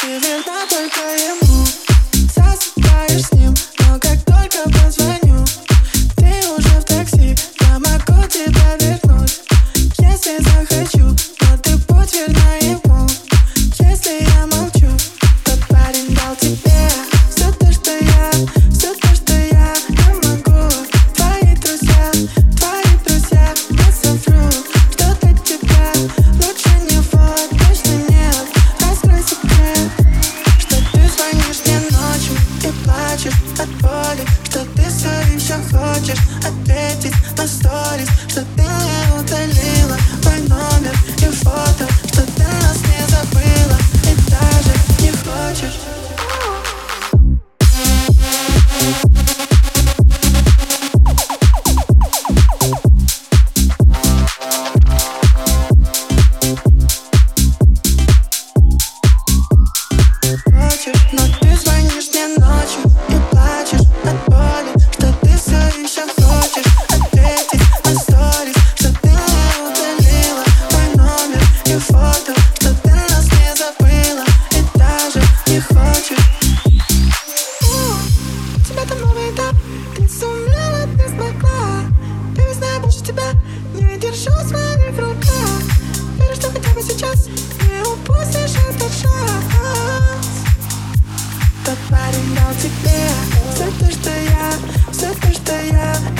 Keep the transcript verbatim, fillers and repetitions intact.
Ты верна только ему. Засыпаешь с ним, но как только позвоню, ты уже в такси. Я могу тебя вернуть, если захочу, но ты будь верна ему. Если я молчу, тот парень дал тебе все то, что я, все то, что я не могу. Твои друзья, твои друзья, не совру, что для тебя лучше него точно нет. Раскрой секрет, что ты звонишь мне ночью и плачешь от боли, что ты все еще хочешь ответить на сторис, что ты не удалила мой номер и фото, что ты нас не забыла и даже не хочешь. Хочешь, но ты звонишь мне ночью и плачешь от боли, что ты все еще хочешь ответить на сторис, что ты не удалила мой номер и фото, что ты нас не забыла и даже не хочешь. У тебя там новый этап, ты сумела, ты смогла. Ты знаю больше тебя, не держу своих в руках. Верю, что хотя бы сейчас не упустишь этот шанс. Тот парень дал тебе все то, что я, все то, что я